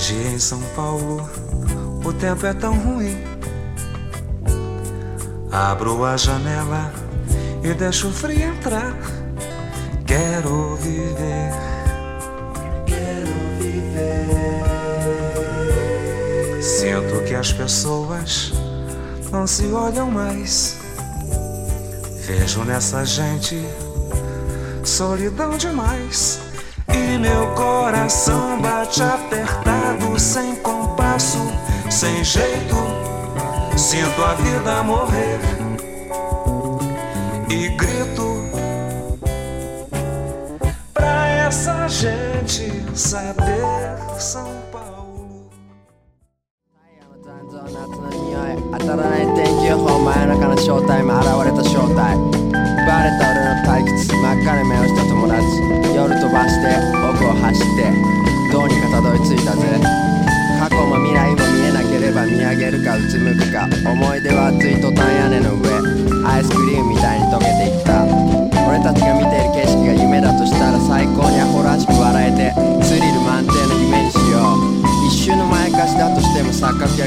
Hoje em São Paulo o tempo é tão ruim. Abro a janela e deixo o frio entrar. Quero viver, quero viver. Sinto que as pessoas não se olham mais. Vejo nessa gente solidão demais. E meu coração bate apertado, sem compasso, sem jeito. Sinto a vida morrer e grito pra essa gente saber São Paulo. 夏の匂い当たらない天気予報、真夜中の正体も現れた正体。バレた俺の退屈、真っ赤な目をした友達。夜飛ばして奥を走ってどうにかたどり着いたぜ。過去も未来も見えなければ見上げるかうつむくか。思い出は熱いトタン屋根の上、アイスクリームみたいに溶けていった。俺たちが見ている景色が夢だとしたら、最高にアホらしく笑えてスリル満点の夢にしよう。一瞬の前貸しだとしても錯覚や